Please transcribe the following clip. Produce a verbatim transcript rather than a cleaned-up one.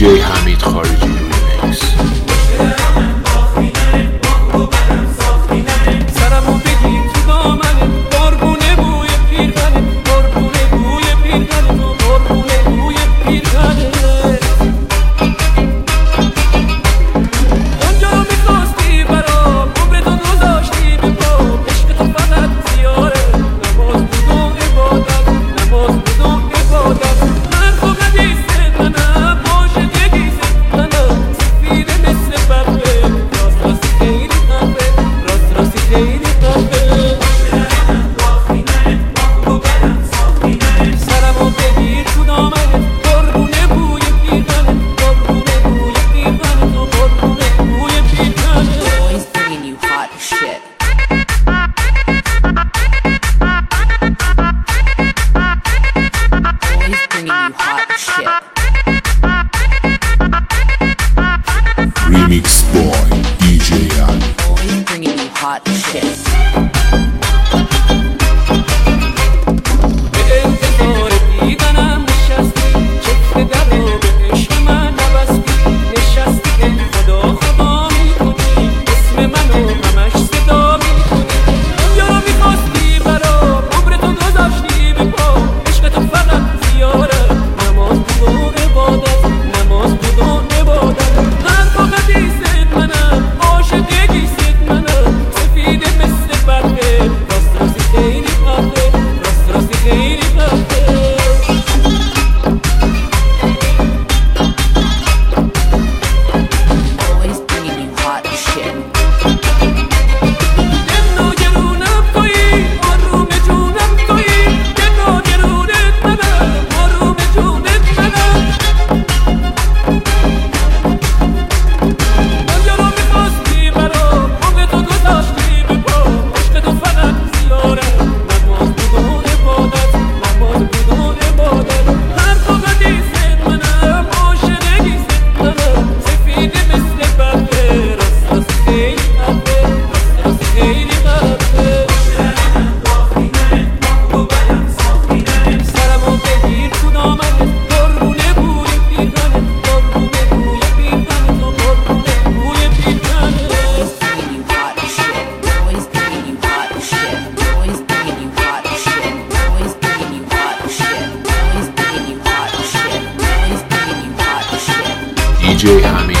جی حمید خارجی ریمیکس. سرمو بگیر تو دامنه قربونه بوی پیرهنه، قربونه بوی پیرهنه تو، قربونه بوی پیرهنه. اونجا رو میخواستی برام عمرتو گذاشتی به پا، عشق تو فقط زیاره، نماز بود و عبادت، نماز بود و عبادت. من فقط ایست منم عاشق یکیست منم، سفیده مثل بقیه، راست راستی خیلی قهوه، راست راستی خیلی قهوه. سرمو بگیر تو دامنه قربونه بوی پیرهنه، قربونه بوی پیرهنه تو، قربونه بوی پیرهنه. Always bringing you hot shit. Always bringing you hot shit. Remix boy دی جی Ali. Always bringing you hot shit. به انتظار دیدنم نشستی، چفت در رو به عشق من نبستی، نشستی که خدا خدا میکنی، اسم منو همش صدا میکنی. اونجا رو میخواستی برام عمرتو گذاشتی به پا، عشق تو فقط زیاره، نماز بود و عبادت، نماز بود و عبادت. من فقط ایست منم عاشق یکیست منم، سفیده مثل برقه، راست راستی خیلی قهوه، راست راستی خیلی قهوه. Always bringing you hot shit. دل و گرونم تویی، آروم جونم تویی، دل و گرونت منم، آروم جونت منم. اونجا رو میخواستی برام عمرتو گذاشتی به پا، عشق تو فقط زیاره، نماز بود و عبادت، نماز بود و عبادت. هر فقط ایست منم عاشق یکیست منم، سفیده مثل برقه، راست راستی خیلی قهوه، راست راستی خیلی قهوه. سرمو بگیر تو دامنه قربونه بوی پیرهنه، قربونه بوی پیرهنه تو، قربونه بوی پیرهنه. Always bringing you hot shit. Always bringing you hot shit. Always bringing you hot shit. Always bringing you hot shit. Always bringing you hot shit. Always bringing you hot shit. دی جی حمید